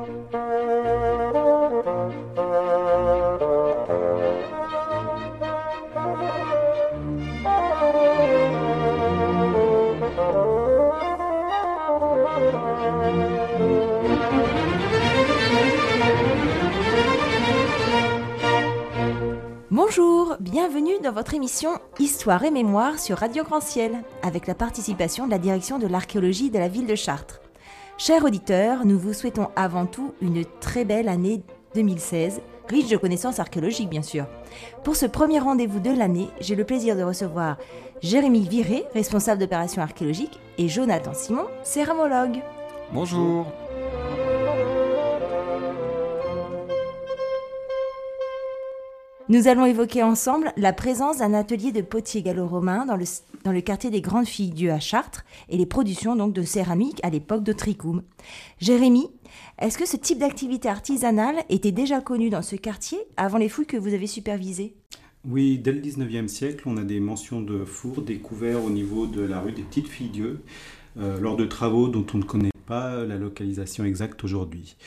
Bonjour, bienvenue dans votre émission Histoire et Mémoire sur Radio Grand Ciel, avec la participation de la direction de l'archéologie de la ville de Chartres. Chers auditeurs, nous vous souhaitons avant tout une très belle année 2016, riche de connaissances archéologiques bien sûr. Pour ce premier rendez-vous de l'année, j'ai le plaisir de recevoir Jérémy Viré, responsable d'opérations archéologiques, et Jonathan Simon, céramologue. Bonjour. Nous allons évoquer ensemble la présence d'un atelier de potier gallo-romain dans le quartier des Grandes Filles-Dieu à Chartres et les productions donc de céramique à l'époque d'Otricum. Jérémy, est-ce que ce type d'activité artisanale était déjà connu dans ce quartier avant les fouilles que vous avez supervisées ? Oui, dès le 19e siècle, on a des mentions de fours découverts au niveau de la rue des Petites Filles-Dieu lors de travaux dont on ne connaît pas la localisation exacte aujourd'hui.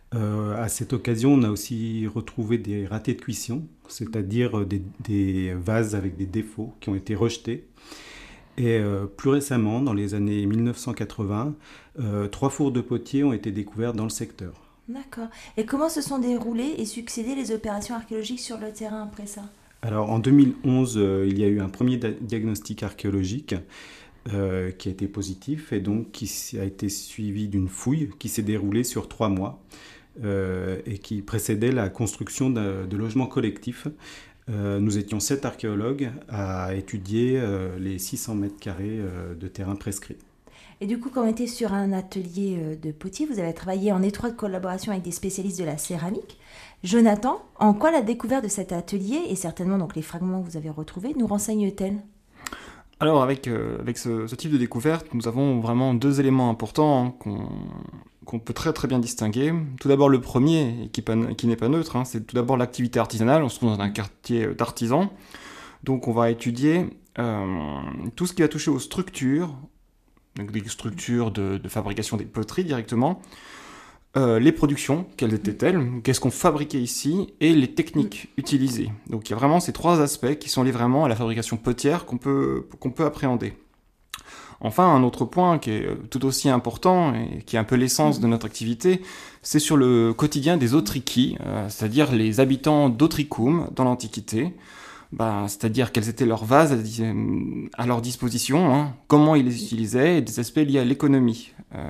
À cette occasion, on a aussi retrouvé des ratés de cuisson, c'est-à-dire des vases avec des défauts qui ont été rejetés. Et plus récemment, dans les années 1980, 3 fours de potier ont été découverts dans le secteur. D'accord. Et comment se sont déroulées et succédées les opérations archéologiques sur le terrain après ça ? Alors en 2011, il y a eu un premier diagnostic archéologique qui a été positif et donc qui a été suivi d'une fouille qui s'est déroulée sur 3 mois. Et qui précédait la construction de logements collectifs. Nous étions 7 archéologues à étudier les 600 mètres carrés de terrain prescrit. Et du coup, quand on était sur un atelier de potier, vous avez travaillé en étroite collaboration avec des spécialistes de la céramique. Jonathan, en quoi la découverte de cet atelier, et certainement donc les fragments que vous avez retrouvés, nous renseigne-t-elle ? Alors avec ce type de découverte, nous avons vraiment 2 éléments importants qu'on peut très très bien distinguer. Tout d'abord le premier, qui n'est pas neutre, c'est tout d'abord l'activité artisanale. On se trouve dans un quartier d'artisans, donc on va étudier tout ce qui va toucher aux structures, donc des structures de fabrication des poteries directement, les productions, quelles étaient-elles, qu'est-ce qu'on fabriquait ici, et les techniques utilisées. Donc il y a vraiment ces 3 aspects qui sont liés vraiment à la fabrication potière qu'on peut appréhender. Enfin, un autre point qui est tout aussi important et qui est un peu l'essence de notre activité, c'est sur le quotidien des Autrici, c'est-à-dire les habitants d'Otricum dans l'Antiquité, c'est-à-dire quels étaient leurs vases à leur disposition, comment ils les utilisaient, et des aspects liés à l'économie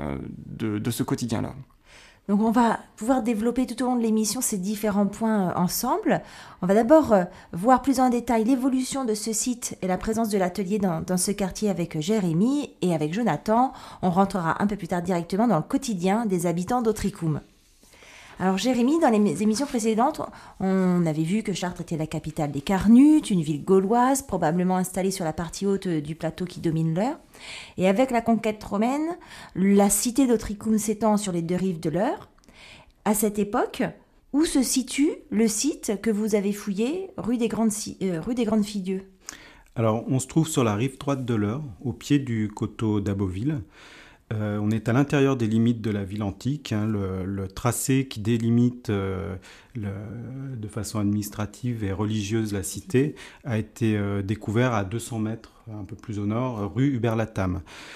de ce quotidien-là. Donc on va pouvoir développer tout au long de l'émission ces différents points ensemble. On va d'abord voir plus en détail l'évolution de ce site et la présence de l'atelier dans ce quartier avec Jérémy et avec Jonathan. On rentrera un peu plus tard directement dans le quotidien des habitants d'Otricum. Alors Jérémy, dans les émissions précédentes, on avait vu que Chartres était la capitale des Carnutes, une ville gauloise, probablement installée sur la partie haute du plateau qui domine l'Eure. Et avec la conquête romaine, la cité d'Otricum s'étend sur les 2 rives de l'Eure. À cette époque, où se situe le site que vous avez fouillé, rue des Grandes Filles-Dieu ? Alors, on se trouve sur la rive droite de l'Eure, au pied du coteau d'Aboville. On est à l'intérieur des limites de la ville antique. Le tracé qui délimite de façon administrative et religieuse la cité a été découvert à 200 mètres, un peu plus au nord, rue Hubert-Latham.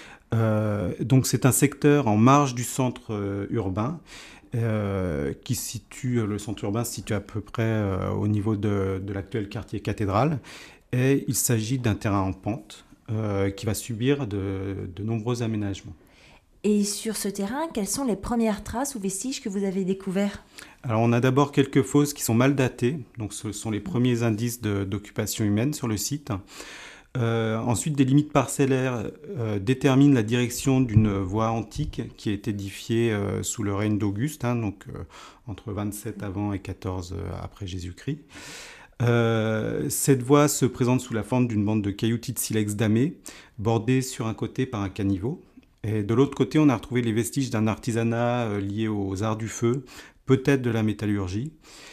Donc c'est un secteur en marge du centre urbain. Le centre urbain se situe à peu près au niveau de l'actuel quartier cathédrale. Et il s'agit d'un terrain en pente qui va subir de nombreux aménagements. Et sur ce terrain, quelles sont les premières traces ou vestiges que vous avez découverts ? Alors on a d'abord quelques fosses qui sont mal datées, donc ce sont les premiers indices d'occupation humaine sur le site. Ensuite, des limites parcellaires déterminent la direction d'une voie antique qui a été édifiée sous le règne d'Auguste, donc entre 27 avant et 14 après Jésus-Christ. Cette voie se présente sous la forme d'une bande de cailloutis de silex damé, bordée sur un côté par un caniveau. Et de l'autre côté, on a retrouvé les vestiges d'un artisanat lié aux arts du feu, peut-être de la métallurgie.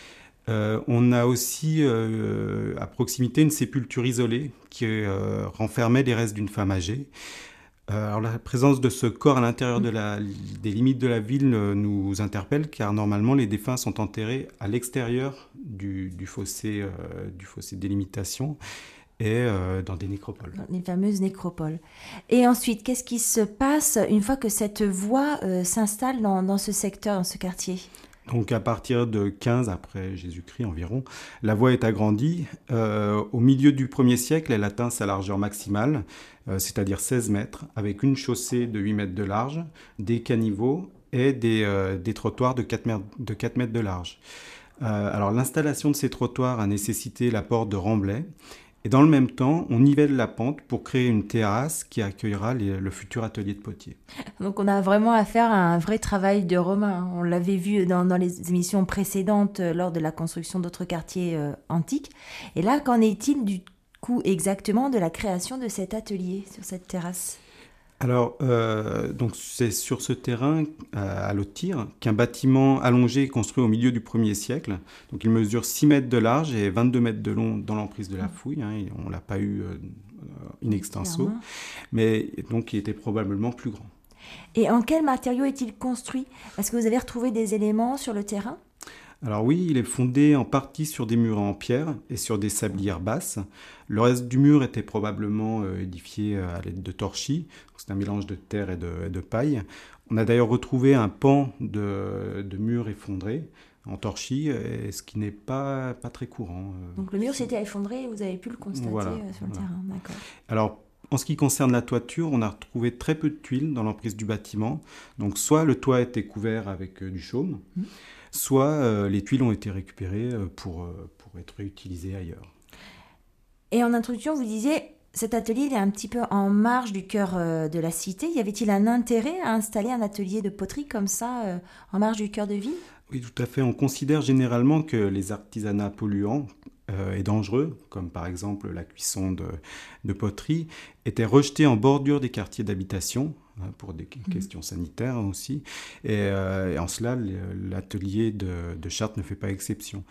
On a aussi à proximité une sépulture isolée qui renfermait les restes d'une femme âgée. Alors la présence de ce corps à l'intérieur des limites de la ville nous interpelle, car normalement les défunts sont enterrés à l'extérieur du fossé de délimitation et dans des nécropoles. Les fameuses nécropoles. Et ensuite, qu'est-ce qui se passe une fois que cette voie s'installe dans ce secteur, dans ce quartier ? Donc à partir de 15 après Jésus-Christ environ, la voie est agrandie. Au milieu du 1er siècle, elle atteint sa largeur maximale, c'est-à-dire 16 mètres, avec une chaussée de 8 mètres de large, des caniveaux et des trottoirs de 4 mètres de large. Alors l'installation de ces trottoirs a nécessité l'apport de remblais. Et dans le même temps, on nivelle la pente pour créer une terrasse qui accueillera le futur atelier de potier. Donc on a vraiment affaire à un vrai travail de Romains. On l'avait vu dans les émissions précédentes lors de la construction d'autres quartiers antiques. Et là, qu'en est-il du coup exactement de la création de cet atelier sur cette terrasse ? Alors, donc c'est sur ce terrain, à Lottir, qu'un bâtiment allongé est construit au milieu du 1er siècle. Donc il mesure 6 mètres de large et 22 mètres de long dans l'emprise de la fouille. Et on ne l'a pas eu in extenso, mais donc il était probablement plus grand. Et en quel matériau est-il construit ? Est-ce que vous avez retrouvé des éléments sur le terrain ? Alors oui, il est fondé en partie sur des murs en pierre et sur des sablières basses. Le reste du mur était probablement édifié à l'aide de torchis. C'est un mélange de terre et de paille. On a d'ailleurs retrouvé un pan de mur effondré en torchis, ce qui n'est pas très courant. Donc le mur s'était effondré et vous avez pu le constater sur le terrain. D'accord. Alors, en ce qui concerne la toiture, on a retrouvé très peu de tuiles dans l'emprise du bâtiment. Donc soit le toit était couvert avec du chaume, soit les tuiles ont été récupérées pour être réutilisées ailleurs. Et en introduction, vous disiez, cet atelier il est un petit peu en marge du cœur de la cité. Y avait-il un intérêt à installer un atelier de poterie comme ça, en marge du cœur de ville ? Oui, tout à fait. On considère généralement que les artisanats polluants et dangereux, comme par exemple la cuisson de poterie, étaient rejetés en bordure des quartiers d'habitation, pour des questions sanitaires aussi. Et en cela, l'atelier de Chartres ne fait pas exception.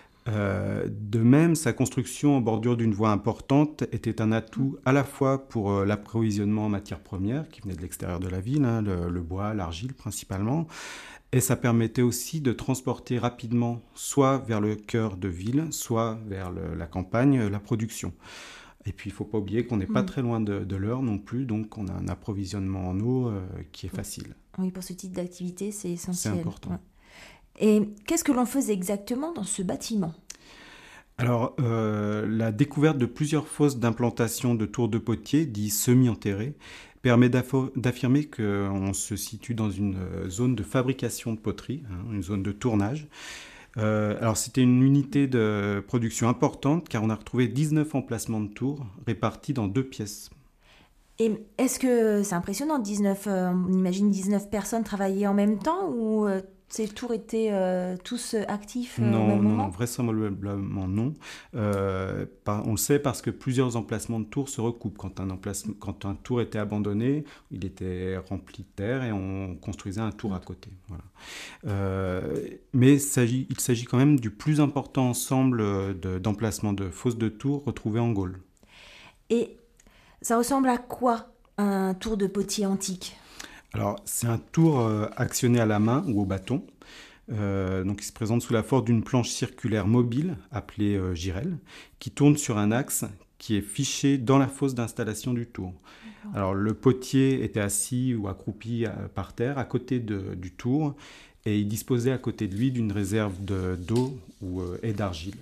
De même, sa construction en bordure d'une voie importante était un atout à la fois pour l'approvisionnement en matières premières qui venaient de l'extérieur de la ville, le bois, l'argile principalement, et ça permettait aussi de transporter rapidement soit vers le cœur de ville, soit vers la campagne, la production. Et puis il ne faut pas oublier qu'on n'est pas très loin de l'Eure non plus, donc on a un approvisionnement en eau qui est facile. Oui, pour ce type d'activité, c'est essentiel. C'est important. Ouais. Et qu'est-ce que l'on faisait exactement dans ce bâtiment ? Alors, la découverte de plusieurs fosses d'implantation de tours de potier, dits semi-enterrés, permet d'affirmer qu'on se situe dans une zone de fabrication de poterie, une zone de tournage. Alors, c'était une unité de production importante, car on a retrouvé 19 emplacements de tours répartis dans 2 pièces. Et est-ce que c'est impressionnant, on imagine 19 personnes travailler en même temps ou ces tours étaient tous actifs au même moment ? Non, vraisemblablement non. On le sait parce que plusieurs emplacements de tours se recoupent. Quand un tour était abandonné, il était rempli de terre et on construisait un tour à côté. Voilà. Mais il s'agit quand même du plus important ensemble d'emplacements de fosses de tours retrouvés en Gaule. Et ça ressemble à quoi un tour de potier antique ? Alors, c'est un tour actionné à la main ou au bâton. Donc, il se présente sous la forme d'une planche circulaire mobile, appelée girelle, qui tourne sur un axe qui est fiché dans la fosse d'installation du tour. D'accord. Alors, le potier était assis ou accroupi par terre à côté du tour et il disposait à côté de lui d'une réserve d'eau et d'argile.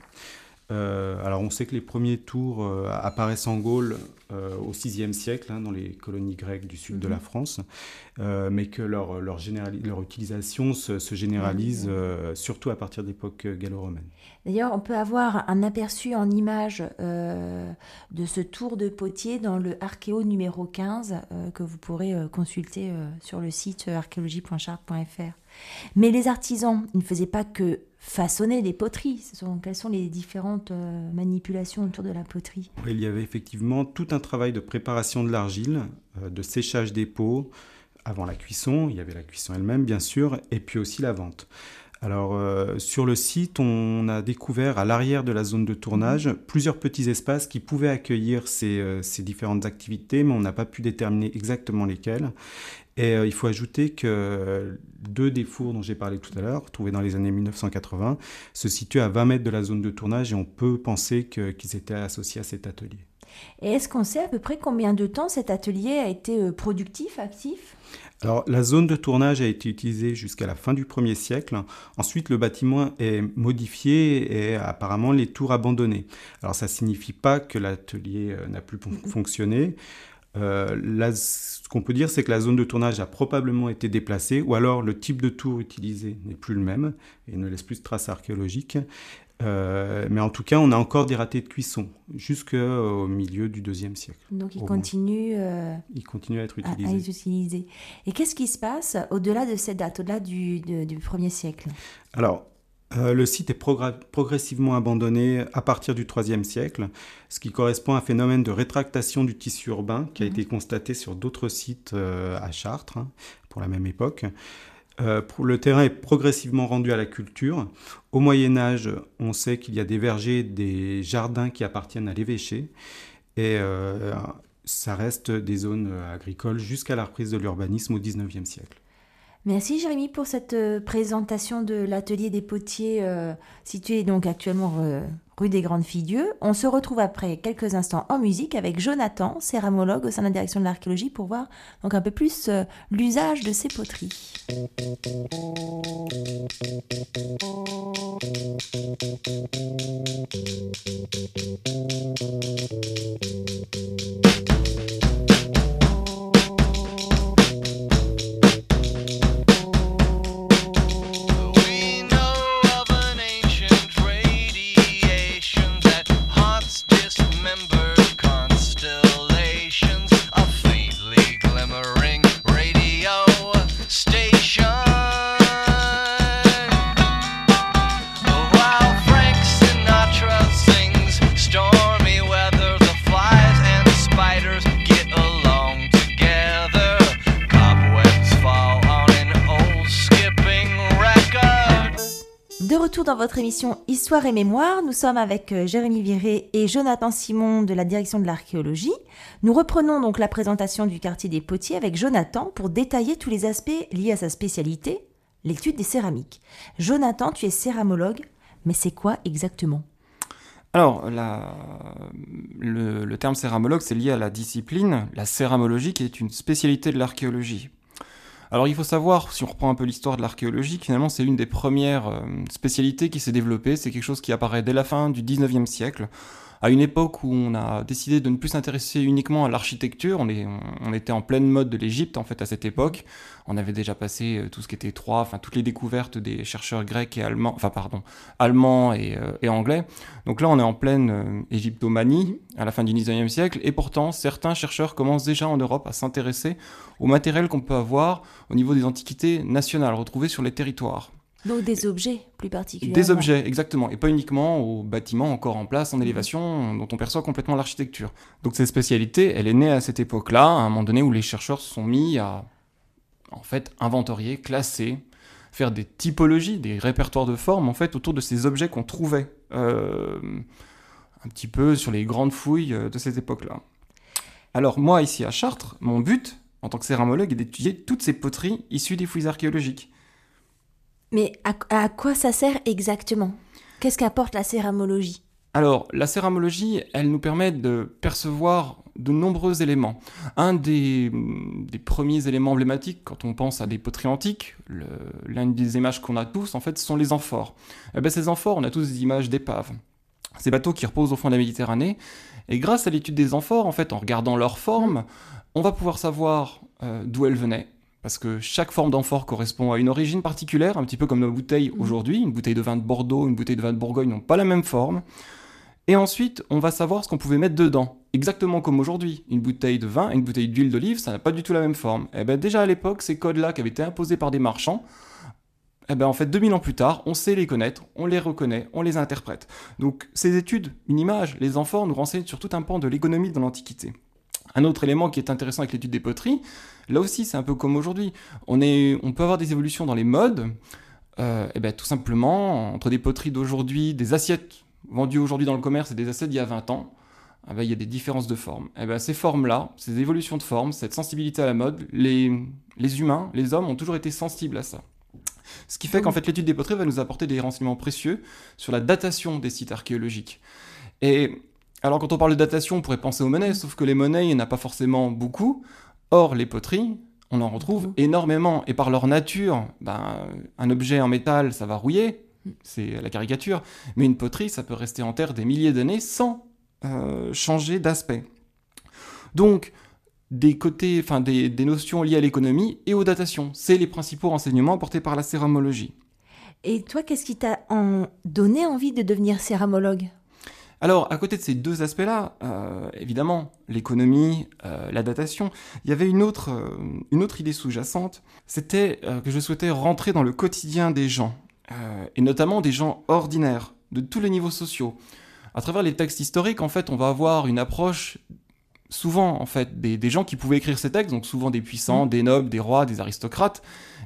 Alors on sait que les premiers tours apparaissent en Gaule au VIe siècle, dans les colonies grecques du sud de la France, mais que leur utilisation se généralise surtout à partir de l'époque gallo-romaine. D'ailleurs, on peut avoir un aperçu en image de ce tour de potier dans le Archéo numéro 15 que vous pourrez consulter sur le site archéologie.chartres.fr. Mais les artisans, ils ne faisaient pas que façonner des poteries. Quelles sont les différentes manipulations autour de la poterie ? Il y avait effectivement tout un travail de préparation de l'argile, de séchage des pots, avant la cuisson. Il y avait la cuisson elle-même, bien sûr, et puis aussi la vente. Alors, sur le site, on a découvert à l'arrière de la zone de tournage plusieurs petits espaces qui pouvaient accueillir ces différentes activités, mais on n'a pas pu déterminer exactement lesquels. Et il faut ajouter que 2 des fours dont j'ai parlé tout à l'heure, trouvés dans les années 1980, se situent à 20 mètres de la zone de tournage et on peut penser qu'ils étaient associés à cet atelier. Et est-ce qu'on sait à peu près combien de temps cet atelier a été productif, actif ? Alors, la zone de tournage a été utilisée jusqu'à la fin du 1er siècle. Ensuite, le bâtiment est modifié et apparemment les tours abandonnées. Alors, ça ne signifie pas que l'atelier n'a plus fonctionné. Ce qu'on peut dire, c'est que la zone de tournage a probablement été déplacée, ou alors le type de tour utilisé n'est plus le même et ne laisse plus de traces archéologiques. Mais en tout cas, on a encore des ratés de cuisson jusqu'au milieu du IIe siècle. Donc il continue à être utilisé. À être utilisé. Et qu'est-ce qui se passe au-delà de cette date, au-delà du 1er siècle ? Alors, le site est progressivement abandonné à partir du IIIe siècle, ce qui correspond à un phénomène de rétractation du tissu urbain qui a été constaté sur d'autres sites à Chartres pour la même époque. Le terrain est progressivement rendu à la culture. Au Moyen-Âge, on sait qu'il y a des vergers, des jardins qui appartiennent à l'évêché. Et ça reste des zones agricoles jusqu'à la reprise de l'urbanisme au XIXe siècle. Merci Jérémy pour cette présentation de l'atelier des potiers situé donc actuellement rue des Grandes Filles-Dieu. On se retrouve après quelques instants en musique avec Jonathan, céramologue au sein de la direction de l'archéologie, pour voir donc un peu plus l'usage de ces poteries. Dans votre émission Histoire et Mémoire, nous sommes avec Jérémy Viré et Jonathan Simon de la direction de l'archéologie. Nous reprenons donc la présentation du quartier des Potiers avec Jonathan pour détailler tous les aspects liés à sa spécialité, l'étude des céramiques. Jonathan, tu es céramologue, mais c'est quoi exactement ? Alors, le terme céramologue, c'est lié à la discipline, la céramologie, qui est une spécialité de l'archéologie. Alors il faut savoir, si on reprend un peu l'histoire de l'archéologie, finalement c'est l'une des premières spécialités qui s'est développée, c'est quelque chose qui apparaît dès la fin du 19e siècle, à une époque où on a décidé de ne plus s'intéresser uniquement à l'architecture. On était en pleine mode de l'Égypte en fait à cette époque. On avait déjà passé tout ce qui était Troie, enfin toutes les découvertes des chercheurs grecs et allemands, allemands et anglais. Donc là on est en pleine égyptomanie à la fin du 19e siècle, et pourtant certains chercheurs commencent déjà en Europe à s'intéresser au matériel qu'on peut avoir au niveau des antiquités nationales retrouvées sur les territoires. Donc des objets plus particulièrement. Des objets, exactement, et pas uniquement aux bâtiments encore en place, en élévation, dont on perçoit complètement l'architecture. Donc cette spécialité, elle est née à cette époque-là, à un moment donné où les chercheurs se sont mis à, en fait, inventorier, classer, faire des typologies, des répertoires de formes, en fait, autour de ces objets qu'on trouvait un petit peu sur les grandes fouilles de cette époque-là. Alors moi, ici à Chartres, mon but, en tant que céramologue, est d'étudier toutes ces poteries issues des fouilles archéologiques. Mais à quoi ça sert exactement ? Qu'est-ce qu'apporte la céramologie ? Alors, la céramologie, elle nous permet de percevoir de nombreux éléments. Un des premiers éléments emblématiques, quand on pense à des poteries antiques, l'une des images qu'on a tous, en fait, ce sont les amphores. Et bien, ces amphores, on a tous des images d'épaves. Ces bateaux qui reposent au fond de la Méditerranée. Et grâce à l'étude des amphores, en fait, en regardant leur forme, on va pouvoir savoir d'où elles venaient. Parce que chaque forme d'amphore correspond à une origine particulière, un petit peu comme nos bouteilles aujourd'hui. Une bouteille de vin de Bordeaux, une bouteille de vin de Bourgogne n'ont pas la même forme. Et ensuite, on va savoir ce qu'on pouvait mettre dedans. Exactement comme aujourd'hui. Une bouteille de vin et une bouteille d'huile d'olive, ça n'a pas du tout la même forme. Et bien déjà à l'époque, ces codes-là qui avaient été imposés par des marchands, et ben en fait 2000 ans plus tard, on sait les connaître, on les reconnaît, on les interprète. Donc ces études, une image, les amphores nous renseignent sur tout un pan de l'économie dans l'Antiquité. Un autre élément qui est intéressant avec l'étude des poteries, là aussi c'est un peu comme aujourd'hui, on peut avoir des évolutions dans les modes, tout simplement, entre des poteries d'aujourd'hui, des assiettes vendues aujourd'hui dans le commerce et des assiettes d'il y a 20 ans, il y a des différences de forme. Ces formes-là, ces évolutions de forme, cette sensibilité à la mode, les humains, les hommes ont toujours été sensibles à ça. Ce qui fait qu'en fait, l'étude des poteries va nous apporter des renseignements précieux sur la datation des sites archéologiques. Et alors, quand on parle de datation, on pourrait penser aux monnaies, sauf que les monnaies, il n'y en a pas forcément beaucoup. Or, les poteries, on en retrouve énormément. Et par leur nature, un objet en métal, ça va rouiller, c'est la caricature. Mais une poterie, ça peut rester en terre des milliers d'années sans changer d'aspect. Donc, des notions liées à l'économie et aux datations. C'est les principaux renseignements apportés par la céramologie. Et toi, qu'est-ce qui t'a donné envie de devenir céramologue ? Alors, à côté de ces deux aspects-là, évidemment, l'économie, la datation, il y avait une autre idée sous-jacente, c'était que je souhaitais rentrer dans le quotidien des gens, et notamment des gens ordinaires, de tous les niveaux sociaux. À travers les textes historiques, en fait, on va avoir une approche souvent, en fait, des gens qui pouvaient écrire ces textes, donc souvent des puissants, des nobles, des rois, des aristocrates,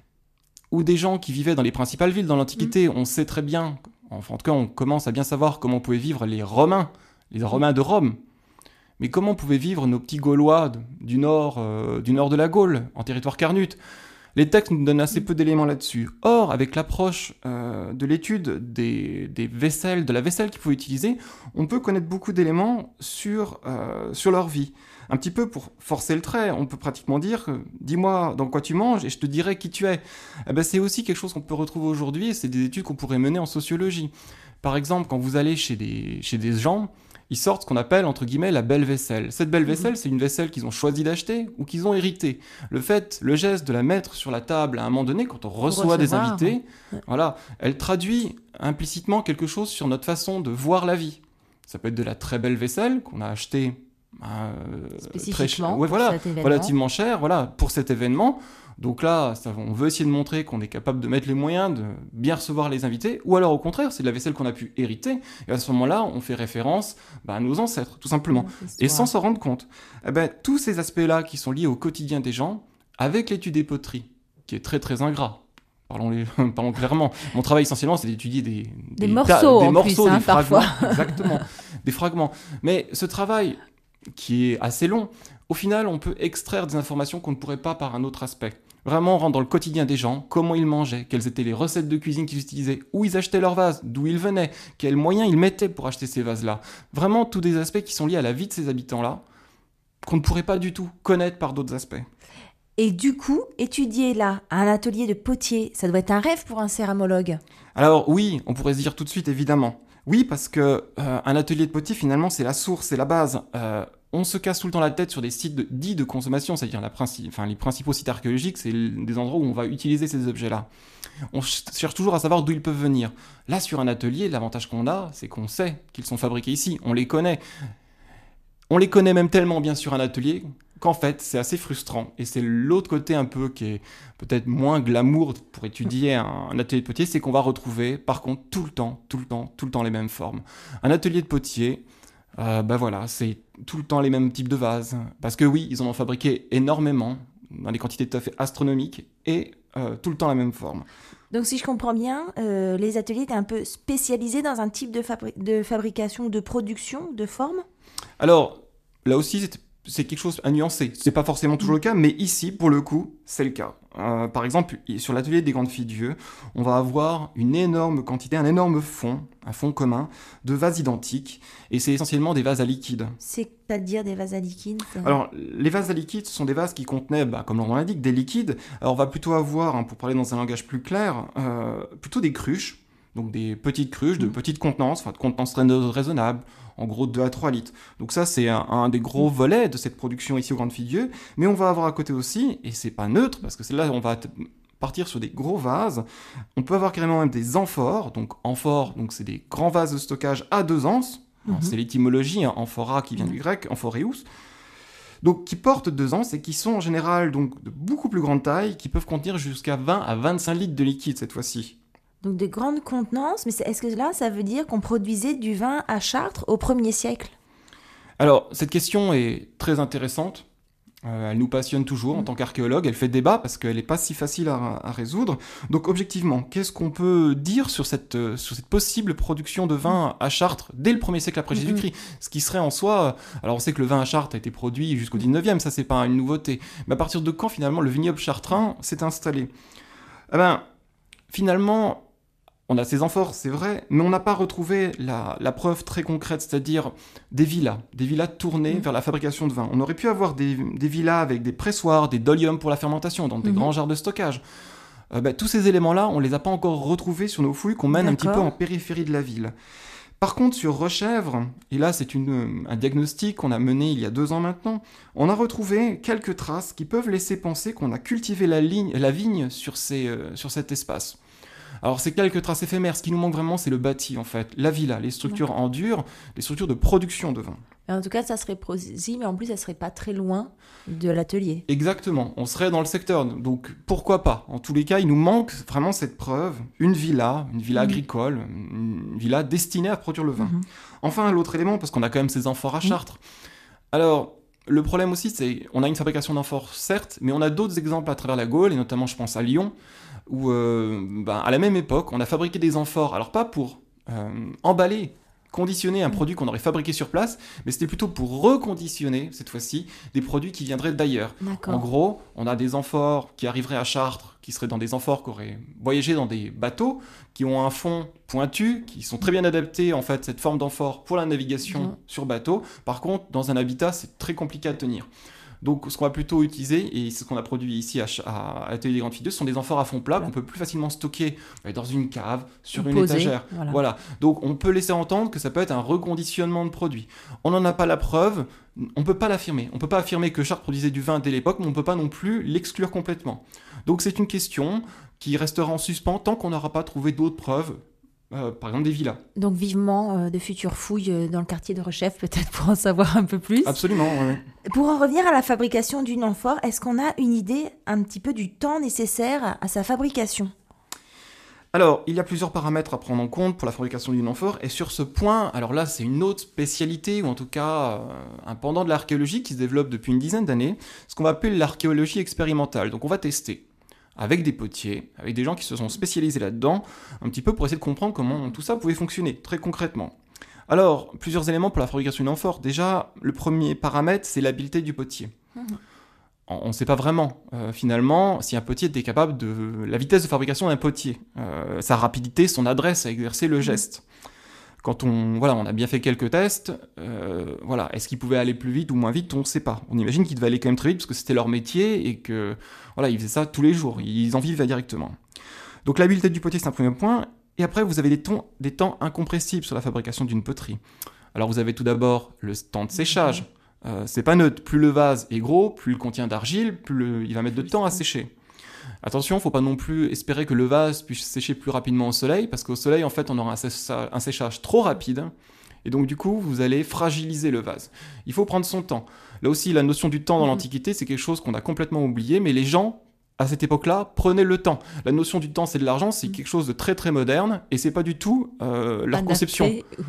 ou des gens qui vivaient dans les principales villes dans l'Antiquité. On sait très bien, en tout cas, on commence à bien savoir comment pouvaient vivre les Romains de Rome. Mais comment pouvaient vivre nos petits Gaulois du nord de la Gaule, en territoire carnute ? Les textes nous donnent assez peu d'éléments là-dessus. Or, avec l'approche de l'étude des vaisselles, de la vaisselle qu'ils pouvaient utiliser, on peut connaître beaucoup d'éléments sur leur vie. Un petit peu pour forcer le trait, on peut pratiquement dire « dis-moi dans quoi tu manges et je te dirai qui tu es ». C'est aussi quelque chose qu'on peut retrouver aujourd'hui et c'est des études qu'on pourrait mener en sociologie. Par exemple, quand vous allez chez des gens, ils sortent ce qu'on appelle, entre guillemets, la belle vaisselle. Cette belle vaisselle, c'est une vaisselle qu'ils ont choisi d'acheter ou qu'ils ont héritée. Le geste de la mettre sur la table à un moment donné, quand on reçoit des invités, voilà, elle traduit implicitement quelque chose sur notre façon de voir la vie. Ça peut être de la très belle vaisselle qu'on a achetée spécifiquement relativement cher pour cet événement. Donc là, on veut essayer de montrer qu'on est capable de mettre les moyens de bien recevoir les invités, ou alors au contraire, c'est de la vaisselle qu'on a pu hériter, et à ce moment-là, on fait référence à nos ancêtres, tout simplement, et sans s'en rendre compte. Tous ces aspects-là qui sont liés au quotidien des gens, avec l'étude des poteries, qui est très très ingrat, parlons clairement. Mon travail essentiellement, c'est d'étudier des morceaux, des fragments, parfois. Exactement, des fragments. Mais ce travail, qui est assez long, au final, on peut extraire des informations qu'on ne pourrait pas par un autre aspect. Vraiment rendre dans le quotidien des gens, comment ils mangeaient, quelles étaient les recettes de cuisine qu'ils utilisaient, où ils achetaient leurs vases, d'où ils venaient, quels moyens ils mettaient pour acheter ces vases-là. Vraiment, tous des aspects qui sont liés à la vie de ces habitants-là, qu'on ne pourrait pas du tout connaître par d'autres aspects. Et du coup, étudier là, à un atelier de potier, ça doit être un rêve pour un céramologue. Alors oui, on pourrait se dire tout de suite, évidemment. Oui, parce que un atelier de potier, finalement, c'est la source, c'est la base. On se casse tout le temps la tête sur des sites dits de consommation, c'est-à-dire les principaux sites archéologiques, c'est des endroits où on va utiliser ces objets-là. On cherche toujours à savoir d'où ils peuvent venir. Là, sur un atelier, l'avantage qu'on a, c'est qu'on sait qu'ils sont fabriqués ici, on les connaît. On les connaît même tellement bien sur un atelier qu'en fait, c'est assez frustrant. Et c'est l'autre côté un peu qui est peut-être moins glamour pour étudier un atelier de potier, c'est qu'on va retrouver, par contre, tout le temps les mêmes formes. Un atelier de potier, c'est tout le temps les mêmes types de vases. Parce que oui, ils en ont fabriqué énormément, dans des quantités tout à fait astronomiques, et tout le temps la même forme. Donc si je comprends bien, les ateliers étaient un peu spécialisés dans un type de fabrication, de production, de forme ? Alors, là aussi, c'est quelque chose à nuancer. C'est pas forcément toujours le cas, mais ici, pour le coup, c'est le cas. Par exemple, sur l'atelier des Grandes Filles Dieu, on va avoir une énorme quantité, un énorme fond, un fond commun, de vases identiques, et c'est essentiellement des vases à liquide. C'est-à-dire des vases à liquide ? Alors, les vases à liquide, ce sont des vases qui contenaient, comme leur nom l'indique, des liquides. Alors, on va plutôt avoir, pour parler dans un langage plus clair, plutôt des cruches, donc des petites cruches de petite contenance, de contenance raisonnable, en gros 2 à 3 litres. Donc ça, c'est un des gros volets de cette production ici aux Grandes Filles Dieu. Mais on va avoir à côté aussi, et c'est pas neutre, parce que c'est là on va partir sur des gros vases. On peut avoir carrément même des amphores. Donc amphores, c'est des grands vases de stockage à 2 anses. Alors, c'est l'étymologie, amphora qui vient du grec, amphoreus. Donc qui portent 2 anses et qui sont en général donc, de beaucoup plus grande taille, qui peuvent contenir jusqu'à 20 à 25 litres de liquide cette fois-ci. Donc de grandes contenances, mais est-ce que là, ça veut dire qu'on produisait du vin à Chartres au 1er siècle ? Alors, cette question est très intéressante. Elle nous passionne toujours en tant qu'archéologue, elle fait débat parce qu'elle n'est pas si facile à résoudre. Donc objectivement, qu'est-ce qu'on peut dire sur cette possible production de vin à Chartres dès le 1er siècle après Jésus-Christ? Ce qui serait en soi... Alors on sait que le vin à Chartres a été produit jusqu'au 19e, ça c'est pas une nouveauté. Mais à partir de quand finalement le vignoble chartrain s'est installé? Eh ben, finalement... On a ces amphores, c'est vrai, mais on n'a pas retrouvé la preuve très concrète, c'est-à-dire des villas tournées vers la fabrication de vin. On aurait pu avoir des villas avec des pressoirs, des doliums pour la fermentation, dans des grands jarres de stockage. Tous ces éléments-là, on ne les a pas encore retrouvés sur nos fouilles qu'on mène un petit peu en périphérie de la ville. Par contre, sur Rechèvre, et là c'est un diagnostic qu'on a mené il y a 2 ans maintenant, on a retrouvé quelques traces qui peuvent laisser penser qu'on a cultivé la vigne sur cet espace. Alors c'est quelques traces éphémères, ce qui nous manque vraiment c'est le bâti en fait, la villa, les structures en dur, les structures de production de vin. En tout cas ça serait possible, mais en plus ça serait pas très loin de l'atelier. Exactement, on serait dans le secteur, donc pourquoi pas? En tous les cas il nous manque vraiment cette preuve, une villa agricole, une villa destinée à produire le vin. Enfin l'autre élément, parce qu'on a quand même ces amphores à Chartres. Alors le problème aussi c'est, on a une fabrication d'amphores certes, mais on a d'autres exemples à travers la Gaule, et notamment je pense à Lyon, où à la même époque, on a fabriqué des amphores, alors pas pour emballer, conditionner un produit qu'on aurait fabriqué sur place, mais c'était plutôt pour reconditionner, cette fois-ci, des produits qui viendraient d'ailleurs. En gros, on a des amphores qui arriveraient à Chartres, qui seraient dans des amphores qui auraient voyagé dans des bateaux, qui ont un fond pointu, qui sont très bien adaptés, en fait, cette forme d'amphore pour la navigation sur bateau. Par contre, dans un habitat, c'est très compliqué à tenir. Donc, ce qu'on va plutôt utiliser, et ce qu'on a produit ici à Atelier des Grandes Filles 2, ce sont des amphores à fond plat qu'on peut plus facilement stocker dans une cave, sur une étagère. Voilà. Donc, on peut laisser entendre que ça peut être un reconditionnement de produits. On n'en a pas la preuve, on ne peut pas l'affirmer. On ne peut pas affirmer que Chartres produisait du vin dès l'époque, mais on ne peut pas non plus l'exclure complètement. Donc, c'est une question qui restera en suspens tant qu'on n'aura pas trouvé d'autres preuves. Par exemple des villas. Donc vivement de futures fouilles dans le quartier de Rechèvre, peut-être pour en savoir un peu plus. Absolument, oui. Pour en revenir à la fabrication d'une amphore, est-ce qu'on a une idée un petit peu du temps nécessaire à sa fabrication? Alors, il y a plusieurs paramètres à prendre en compte pour la fabrication d'une amphore, et sur ce point, alors là c'est une autre spécialité, ou en tout cas un pendant de l'archéologie qui se développe depuis une dizaine d'années, ce qu'on va appeler l'archéologie expérimentale. Donc on va tester avec des potiers, avec des gens qui se sont spécialisés là-dedans, un petit peu pour essayer de comprendre comment tout ça pouvait fonctionner, très concrètement. Alors, plusieurs éléments pour la fabrication d'une amphore. Déjà, le premier paramètre, c'est l'habileté du potier. On ne sait pas vraiment, finalement, si un potier était capable de la vitesse de fabrication d'un potier, sa rapidité, son adresse à exercer le geste. Quand on a bien fait quelques tests, est-ce qu'ils pouvaient aller plus vite ou moins vite, on ne sait pas. On imagine qu'ils devaient aller quand même très vite parce que c'était leur métier et que ils faisaient ça tous les jours, ils en vivaient directement. Donc l'habileté du potier, c'est un premier point. Et après, vous avez des temps incompressibles sur la fabrication d'une poterie. Alors vous avez tout d'abord le temps de séchage. C'est pas neutre. Plus le vase est gros, plus il contient d'argile, plus il va mettre de temps à sécher. Attention, il ne faut pas non plus espérer que le vase puisse sécher plus rapidement au soleil, parce qu'au soleil, en fait, on aura un séchage trop rapide, et donc du coup, vous allez fragiliser le vase. Il faut prendre son temps. Là aussi, la notion du temps dans l'Antiquité, c'est quelque chose qu'on a complètement oublié, mais les gens, à cette époque-là, prenaient le temps. La notion du temps, c'est de l'argent, c'est quelque chose de très très moderne, et c'est pas du tout leur conception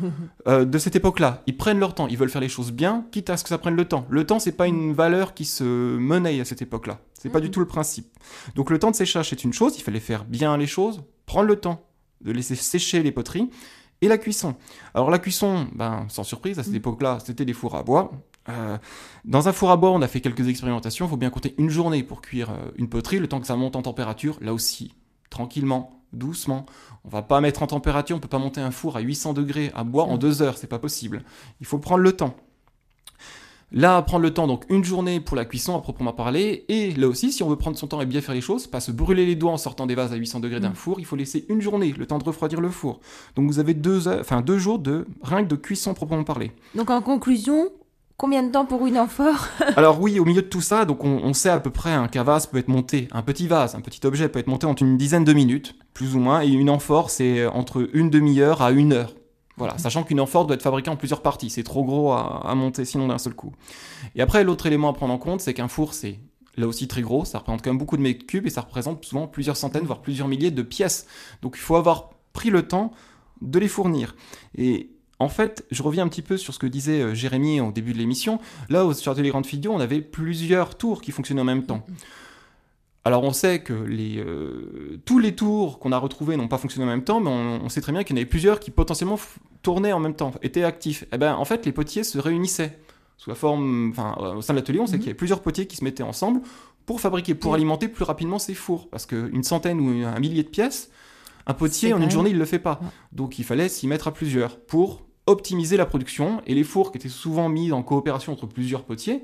de cette époque-là. Ils prennent leur temps, ils veulent faire les choses bien, quitte à ce que ça prenne le temps. Le temps, c'est pas une valeur qui se monnaie à cette époque-là. C'est pas du tout le principe. Donc le temps de séchage, c'est une chose, il fallait faire bien les choses, prendre le temps de laisser sécher les poteries, et la cuisson. Alors la cuisson, sans surprise, à cette époque-là, c'était des fours à bois. Dans un four à bois, on a fait quelques expérimentations, il faut bien compter une journée pour cuire une poterie, le temps que ça monte en température, là aussi, tranquillement, doucement. On va pas mettre en température, on peut pas monter un four à 800 degrés à bois en 2 heures, c'est pas possible. Il faut prendre le temps. Là, prendre le temps, donc une journée pour la cuisson à proprement parler, et là aussi, si on veut prendre son temps et bien faire les choses, pas se brûler les doigts en sortant des vases à 800 degrés d'un four, il faut laisser une journée, le temps de refroidir le four. Donc vous avez 2 jours de rien que de cuisson proprement parler. Donc en conclusion, combien de temps pour une amphore? Alors oui, au milieu de tout ça, donc on sait à peu près qu'un vase peut être monté, un petit objet peut être monté en une dizaine de minutes, plus ou moins, et une amphore, c'est entre une demi-heure à 1 heure. Voilà, sachant qu'une amphore doit être fabriquée en plusieurs parties, c'est trop gros à monter sinon d'un seul coup. Et après, l'autre élément à prendre en compte, c'est qu'un four, c'est là aussi très gros, ça représente quand même beaucoup de mètres cubes et ça représente souvent plusieurs centaines, voire plusieurs milliers de pièces. Donc il faut avoir pris le temps de les fournir. Et En fait, je reviens un petit peu sur ce que disait Jérémy au début de l'émission. Là, sur l'atelier Grande Figure, on avait plusieurs tours qui fonctionnaient en même temps. Alors on sait que tous les tours qu'on a retrouvés n'ont pas fonctionné en même temps, mais on sait très bien qu'il y en avait plusieurs qui potentiellement tournaient en même temps, étaient actifs. Et ben en fait les potiers se réunissaient sous la forme, au sein de l'atelier, on sait qu'il y avait plusieurs potiers qui se mettaient ensemble pour fabriquer, pour alimenter plus rapidement ces fours, parce qu'une centaine ou un millier de pièces, un potier en une journée il le fait pas. Donc il fallait s'y mettre à plusieurs pour optimiser la production, et les fours qui étaient souvent mis en coopération entre plusieurs potiers,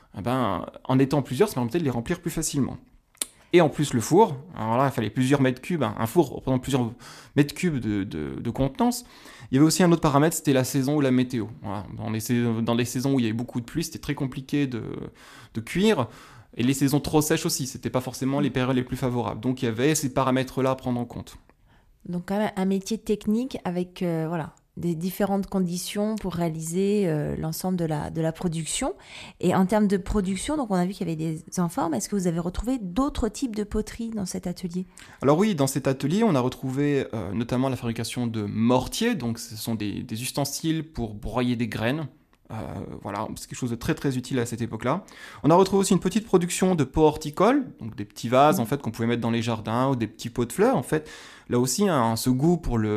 en étant plusieurs, ça permettait de les remplir plus facilement. Et en plus le four, alors là il fallait plusieurs mètres cubes, un four représente plusieurs mètres cubes de contenance. Il y avait aussi un autre paramètre, c'était la saison ou la météo. Voilà. Dans les saisons où il y avait beaucoup de pluie, c'était très compliqué de cuire. Et les saisons trop sèches aussi, c'était pas forcément les périodes les plus favorables. Donc il y avait ces paramètres-là à prendre en compte. Donc quand même un métier technique avec des différentes conditions pour réaliser l'ensemble de la production. Et en termes de production, donc on a vu qu'il y avait des enformes. Est-ce que vous avez retrouvé d'autres types de poteries dans cet atelier ? Alors oui, dans cet atelier, on a retrouvé notamment la fabrication de mortiers. Donc ce sont des ustensiles pour broyer des graines. Voilà, c'est quelque chose de très très utile à cette époque-là. On a retrouvé aussi une petite production de pots horticoles, donc des petits vases en fait qu'on pouvait mettre dans les jardins ou des petits pots de fleurs en fait. Là aussi, ce goût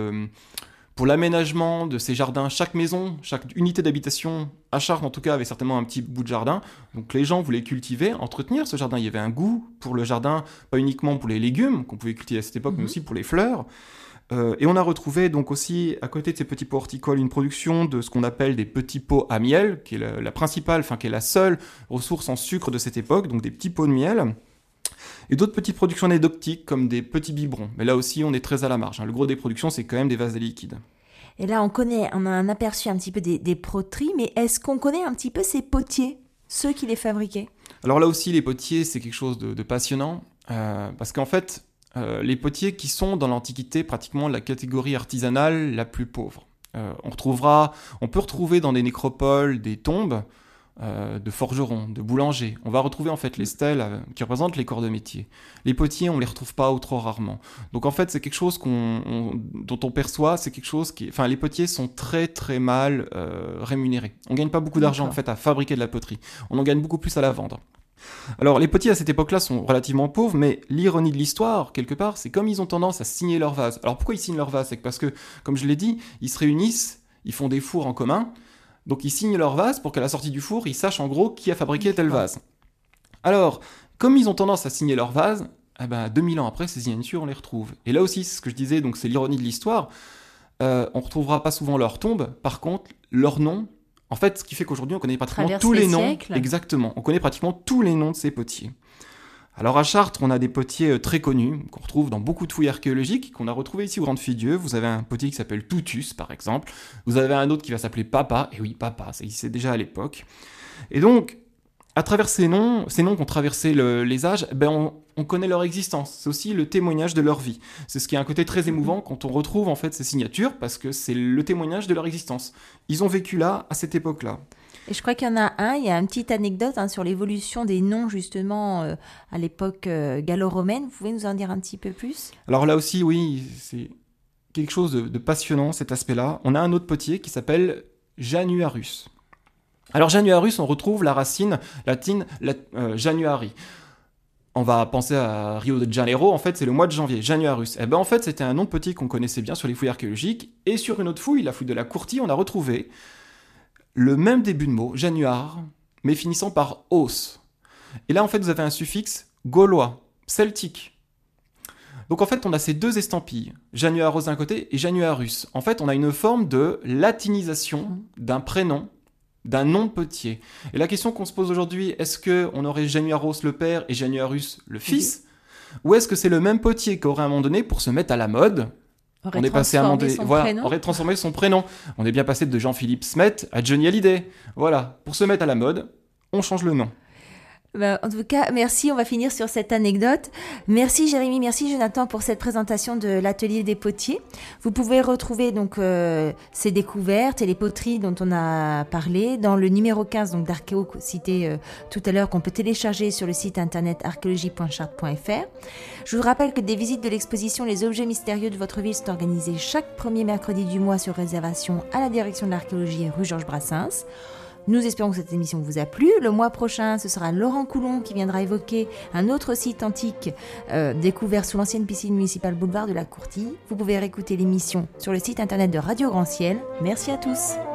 pour l'aménagement de ces jardins. Chaque maison, chaque unité d'habitation à Chartres en tout cas avait certainement un petit bout de jardin. Donc les gens voulaient cultiver, entretenir ce jardin. Il y avait un goût pour le jardin, pas uniquement pour les légumes qu'on pouvait cultiver à cette époque, mais aussi pour les fleurs. Et on a retrouvé donc aussi, à côté de ces petits pots horticoles, une production de ce qu'on appelle des petits pots à miel, qui est la principale, qui est la seule ressource en sucre de cette époque, donc des petits pots de miel. Et d'autres petites productions anecdotiques, comme des petits biberons. Mais là aussi, on est très à la marge. Le gros des productions, c'est quand même des vases à liquide. Et là, on a un aperçu un petit peu des poteries, mais est-ce qu'on connaît un petit peu ces potiers, ceux qui les fabriquaient ? Alors là aussi, les potiers, c'est quelque chose de passionnant, parce qu'en fait, les potiers qui sont dans l'Antiquité pratiquement la catégorie artisanale la plus pauvre. On peut retrouver dans des nécropoles des tombes de forgerons, de boulangers. On va retrouver en fait les stèles qui représentent les corps de métier. Les potiers, on les retrouve pas ou trop rarement. Donc en fait, c'est quelque chose dont on perçoit, c'est quelque chose les potiers sont très très mal rémunérés. On gagne pas beaucoup d'argent en fait à fabriquer de la poterie. On en gagne beaucoup plus à la vendre. Alors les potiers à cette époque-là sont relativement pauvres, mais l'ironie de l'histoire, quelque part, c'est comme ils ont tendance à signer leurs vases. Alors pourquoi ils signent leurs vases ? C'est parce que, comme je l'ai dit, ils se réunissent, ils font des fours en commun, donc ils signent leur vase pour qu'à la sortie du four, ils sachent en gros qui a fabriqué tel vase. Alors, comme ils ont tendance à signer leur vase, 2000 ans après, ces signatures, on les retrouve. Et là aussi, c'est ce que je disais, donc c'est l'ironie de l'histoire, on retrouvera pas souvent leur tombe, par contre, leur nom. En fait, ce qui fait qu'aujourd'hui, on connaît pratiquement tous les noms. Exactement, on connaît pratiquement tous les noms de ces potiers. Alors à Chartres, on a des potiers très connus, qu'on retrouve dans beaucoup de fouilles archéologiques, qu'on a retrouvés ici au Grande-Fille-Dieu. Vous avez un potier qui s'appelle Toutus, par exemple. Vous avez un autre qui va s'appeler Papa. Et oui, Papa, ça existait déjà à l'époque. Et donc, à travers ces noms qui ont traversé les âges, on connaît leur existence. C'est aussi le témoignage de leur vie. C'est ce qui a un côté très émouvant quand on retrouve en fait ces signatures, parce que c'est le témoignage de leur existence. Ils ont vécu là, à cette époque-là. Et je crois qu'il y en a il y a une petite anecdote sur l'évolution des noms justement à l'époque gallo-romaine. Vous pouvez nous en dire un petit peu plus ? Alors là aussi, oui, c'est quelque chose de passionnant cet aspect-là. On a un autre potier qui s'appelle Januarus. Alors Januarus, on retrouve la racine latine Januari. On va penser à Rio de Janeiro, en fait c'est le mois de janvier, Januarus. En fait c'était un nom de potier qu'on connaissait bien sur les fouilles archéologiques, et sur une autre fouille, la fouille de la Courtille, on a retrouvé le même début de mot, Januar, mais finissant par os. Et là en fait vous avez un suffixe gaulois, celtique. Donc en fait on a ces deux estampilles, Januaros d'un côté et Januarus. En fait on a une forme de latinisation d'un prénom, d'un nom de potier. Et la question qu'on se pose aujourd'hui, est-ce qu'on aurait Januaros le père et Januarus le fils ? Ou est-ce que c'est le même potier qui aurait à un moment donné, pour se mettre à la mode, aurait transformé son prénom. On est bien passé de Jean-Philippe Smet à Johnny Hallyday. Voilà, pour se mettre à la mode, on change le nom. En tout cas, merci, on va finir sur cette anecdote. Merci Jérémy, merci Jonathan pour cette présentation de l'atelier des potiers. Vous pouvez retrouver donc ces découvertes et les poteries dont on a parlé dans le numéro 15 donc d'Archéo cité tout à l'heure, qu'on peut télécharger sur le site internet archéologie.chartres.fr. Je vous rappelle que des visites de l'exposition Les objets mystérieux de votre ville sont organisées chaque premier mercredi du mois sur réservation à la direction de l'archéologie rue Georges Brassens. Nous espérons que cette émission vous a plu. Le mois prochain, ce sera Laurent Coulon qui viendra évoquer un autre site antique découvert sous l'ancienne piscine municipale boulevard de la Courtille. Vous pouvez réécouter l'émission sur le site internet de Radio Grand Ciel. Merci à tous.